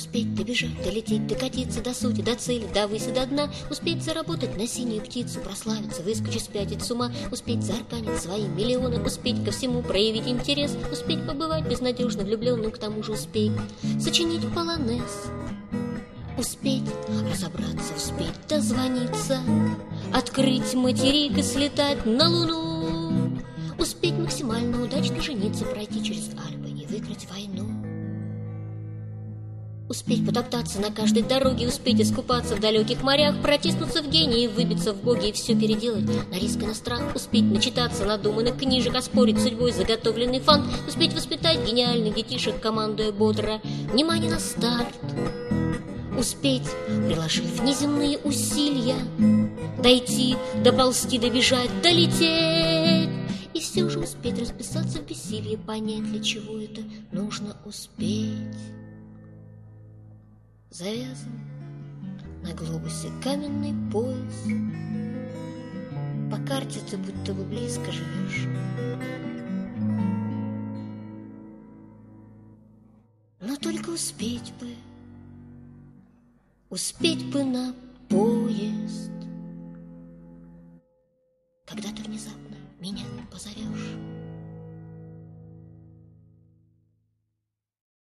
Успеть добежать, долететь, докатиться до сути, до цели, до выси, до дна. Успеть заработать на синюю птицу, прославиться, выскочить, спятить с ума. Успеть заарканить свои миллионы, успеть ко всему проявить интерес. Успеть побывать безнадежно влюбленным, к тому же успеть сочинить полонез. Успеть разобраться, успеть дозвониться, открыть материк и слетать на Луну. Успеть максимально удачно жениться, пройти через Альпы и выиграть войну. Успеть потоптаться на каждой дороге, успеть искупаться в далеких морях, протиснуться в гении, выбиться в боги и все переделать на риск и на страх. Успеть начитаться надуманных книжек, оспорить судьбой заготовленный фант. Успеть воспитать гениальных детишек, командуя бодро «Внимание на старт!». Успеть, приложив неземные усилия, дойти, доползти, добежать, долететь. И все же успеть расписаться в бессилии, понять, для чего это нужно успеть. Завязан на глобусе каменный пояс. По карте ты будто бы близко живешь, но только успеть бы на поезд. Когда ты внезапно меня позовешь.